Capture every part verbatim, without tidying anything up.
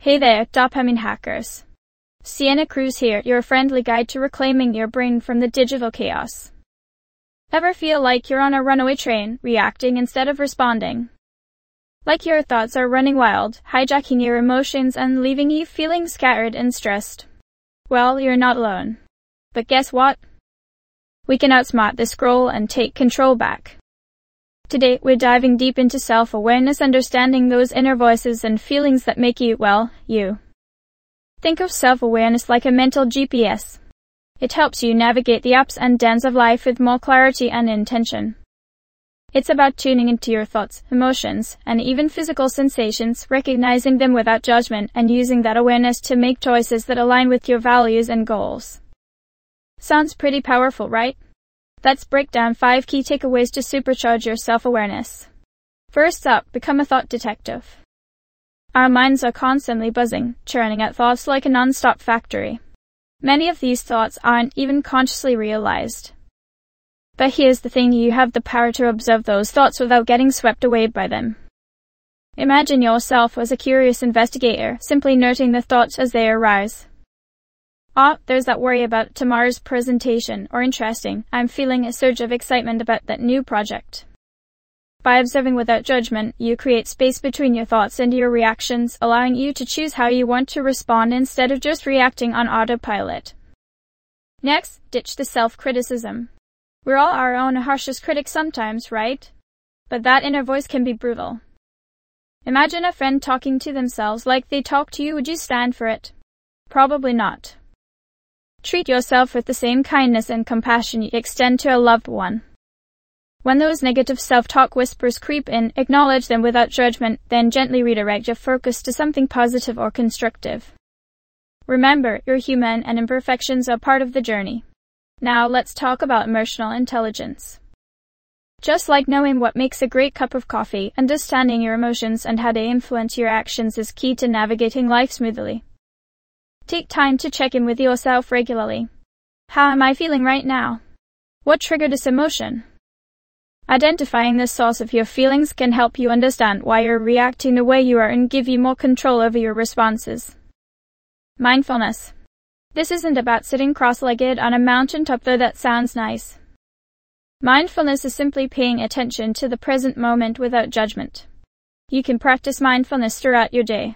Hey there, dopamine hackers. Sienna Cruz here, your friendly guide to reclaiming your brain from the digital chaos. Ever feel like you're on a runaway train, reacting instead of responding? Like your thoughts are running wild, hijacking your emotions and leaving you feeling scattered and stressed? Well, you're not alone. But guess what? We can outsmart the scroll and take control back. Today, we're diving deep into self-awareness, understanding those inner voices and feelings that make you, well, you. Think of self-awareness like a mental G P S. It helps you navigate the ups and downs of life with more clarity and intention. It's about tuning into your thoughts, emotions, and even physical sensations, recognizing them without judgment, and using that awareness to make choices that align with your values and goals. Sounds pretty powerful, right? Let's break down five key takeaways to supercharge your self-awareness. First up, become a thought detective. Our minds are constantly buzzing, churning out thoughts like a non-stop factory. Many of these thoughts aren't even consciously realized. But here's the thing, you have the power to observe those thoughts without getting swept away by them. Imagine yourself as a curious investigator, simply noting the thoughts as they arise. Ah, there's that worry about tomorrow's presentation, or interesting, I'm feeling a surge of excitement about that new project. By observing without judgment, you create space between your thoughts and your reactions, allowing you to choose how you want to respond instead of just reacting on autopilot. Next, ditch the self-criticism. We're all our own harshest critics sometimes, right? But that inner voice can be brutal. Imagine a friend talking to themselves like they talk to you. Would you stand for it? Probably not. Treat yourself with the same kindness and compassion you extend to a loved one. When those negative self-talk whispers creep in, acknowledge them without judgment, then gently redirect your focus to something positive or constructive. Remember, you're human and imperfections are part of the journey. Now let's talk about emotional intelligence. Just like knowing what makes a great cup of coffee, understanding your emotions and how they influence your actions is key to navigating life smoothly. Take time to check in with yourself regularly. How am I feeling right now? What triggered this emotion? Identifying the source of your feelings can help you understand why you're reacting the way you are and give you more control over your responses. Mindfulness. This isn't about sitting cross-legged on a mountaintop, though that sounds nice. Mindfulness is simply paying attention to the present moment without judgment. You can practice mindfulness throughout your day.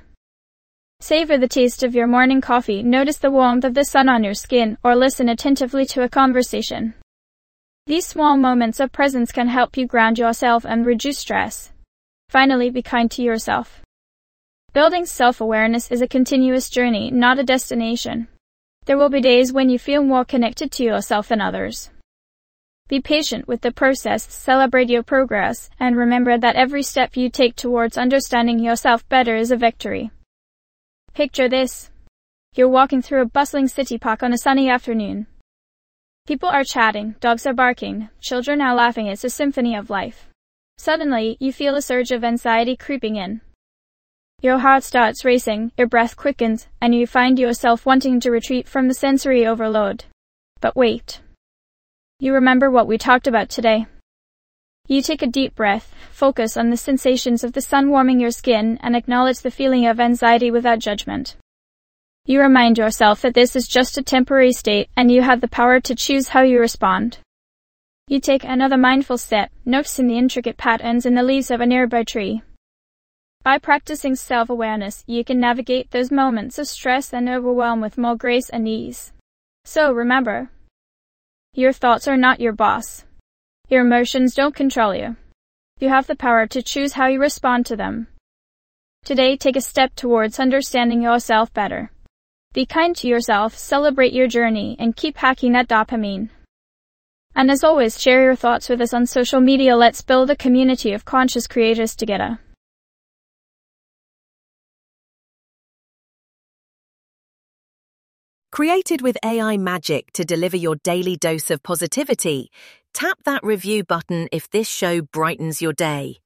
Savor the taste of your morning coffee, notice the warmth of the sun on your skin, or listen attentively to a conversation. These small moments of presence can help you ground yourself and reduce stress. Finally, be kind to yourself. Building self-awareness is a continuous journey, not a destination. There will be days when you feel more connected to yourself than others. Be patient with the process, celebrate your progress, and remember that every step you take towards understanding yourself better is a victory. Picture this. You're walking through a bustling city park on a sunny afternoon. People are chatting, dogs are barking, children are laughing. It's a symphony of life. Suddenly, you feel a surge of anxiety creeping in. Your heart starts racing, your breath quickens, and you find yourself wanting to retreat from the sensory overload. But wait. You remember what we talked about today. You take a deep breath, focus on the sensations of the sun warming your skin, and acknowledge the feeling of anxiety without judgment. You remind yourself that this is just a temporary state, and you have the power to choose how you respond. You take another mindful step, noticing the intricate patterns in the leaves of a nearby tree. By practicing self-awareness, you can navigate those moments of stress and overwhelm with more grace and ease. So remember, your thoughts are not your boss. Your emotions don't control you. You have the power to choose how you respond to them. Today, take a step towards understanding yourself better. Be kind to yourself, celebrate your journey, and keep hacking that dopamine. And as always, share your thoughts with us on social media. Let's build a community of conscious creators together. Created with A I magic to deliver your daily dose of positivity, tap that review button if this show brightens your day.